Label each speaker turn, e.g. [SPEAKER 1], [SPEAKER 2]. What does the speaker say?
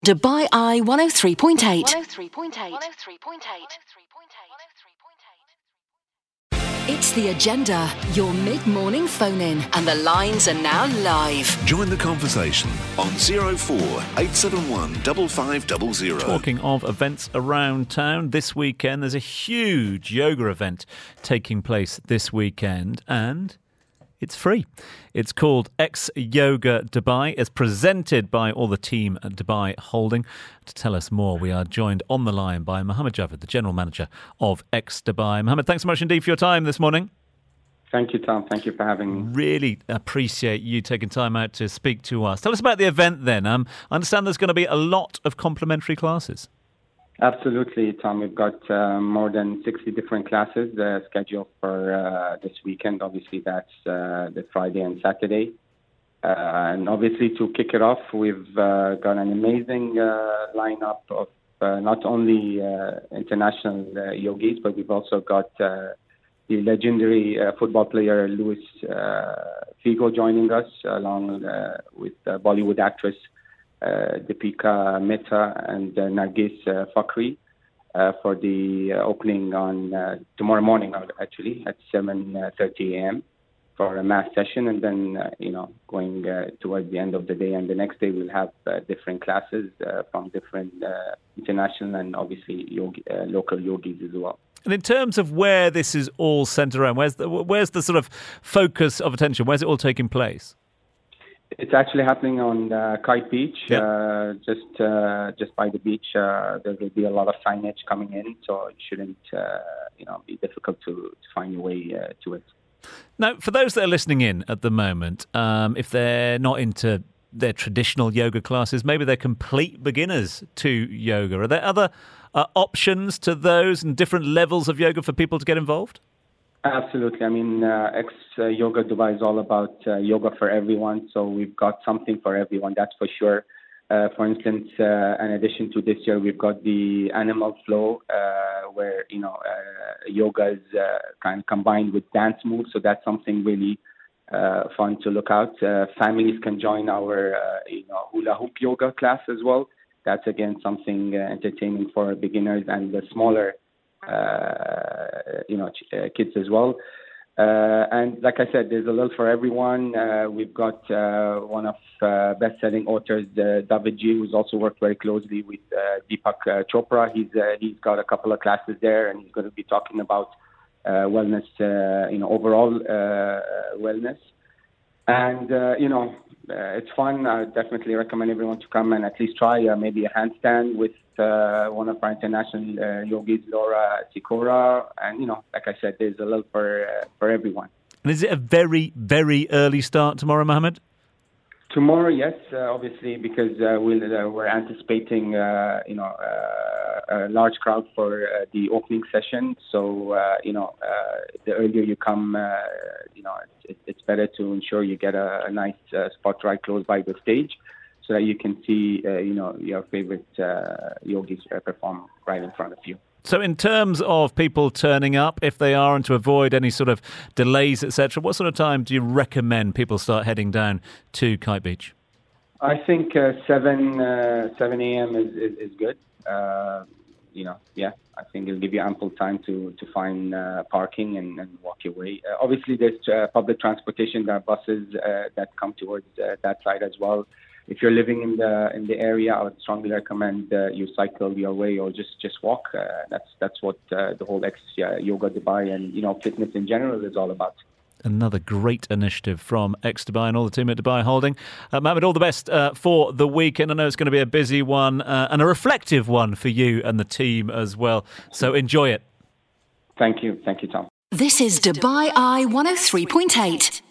[SPEAKER 1] Dubai Eye 103.8.
[SPEAKER 2] 103.8.
[SPEAKER 1] It's The Agenda, your mid-morning phone-in. And the lines are now live.
[SPEAKER 3] Join the conversation on 04871 5500.
[SPEAKER 4] Talking of events around town, this weekend there's a huge yoga event taking place this weekend, and it's free. It's called X Yoga Dubai. It's presented by all the team at Dubai Holding. To tell us more, we are joined on the line by Mohammed Javed, the General Manager of X Dubai. Mohammed, thanks so much indeed for your time this morning.
[SPEAKER 5] Thank you, Tom. Thank you for having me.
[SPEAKER 4] Really appreciate you taking time out to speak to us. Tell us about the event then. I understand there's going to be a lot of complimentary classes.
[SPEAKER 5] Absolutely, Tom. We've got more than 60 different classes scheduled for this weekend. Obviously, that's the Friday and Saturday. And obviously, to kick it off, we've got an amazing lineup of not only international yogis, but we've also got the legendary football player Luis Figo joining us, along with Bollywood actress Deepika Mehta and Nargis Fakhri for the opening on tomorrow morning, actually, at 7:30 a.m. for a mass session, and then, going towards the end of the day. And the next day we'll have different classes from different international and obviously local yogis as well.
[SPEAKER 4] And in terms of where this is all centered around, where's the sort of focus of attention? Where's it all taking place?
[SPEAKER 5] It's actually happening on Kite Beach,
[SPEAKER 4] Yep.
[SPEAKER 5] just by the beach. There will be a lot of signage coming in, so it shouldn't, be difficult to find your way to it.
[SPEAKER 4] Now, for those that are listening in at the moment, if they're not into their traditional yoga classes, maybe they're complete beginners to yoga. Are there other options to those and different levels of yoga for people to get involved?
[SPEAKER 5] Absolutely. I mean, X Yoga Dubai is all about yoga for everyone. So we've got something for everyone, that's for sure. For instance, in addition to this year, we've got the animal flow, where, yoga is kind of combined with dance moves. So that's something really fun to look out. Families can join our, hula hoop yoga class as well. That's, again, something entertaining for beginners and the smaller kids as well. And like I said, there's a little for everyone. We've got one of best-selling authors, David G, who's also worked very closely with Deepak Chopra. He's got a couple of classes there, and he's going to be talking about wellness, overall wellness. And, it's fun. I definitely recommend everyone to come and at least try maybe a handstand with one of our international yogis, Laura Sikora. And, like I said, there's a little for everyone.
[SPEAKER 4] And is it a very, very early start tomorrow, Mohammed?
[SPEAKER 5] Tomorrow, yes, obviously, because we're anticipating, a large crowd for the opening session. So, the earlier you come, it's better to ensure you get a nice spot right close by the stage, so that you can see, your favorite yogis perform right in front of you.
[SPEAKER 4] So in terms of people turning up, if they are, and to avoid any sort of delays, etc., what sort of time do you recommend people start heading down to Kite Beach?
[SPEAKER 5] I think 7 a.m. is good. I think it'll give you ample time to find parking and walk your way. Obviously, there's public transportation. There are buses that come towards that side as well. If you're living in the area, I would strongly recommend you cycle your way or just walk. That's what the whole X Yoga Dubai and fitness in general is all about.
[SPEAKER 4] Another great initiative from X Dubai and all the team at Dubai Holding. Mohammed, all the best for the weekend. I know it's going to be a busy one and a reflective one for you and the team as well. So enjoy it.
[SPEAKER 5] Thank you, Tom.
[SPEAKER 1] This is Dubai Eye 103.8.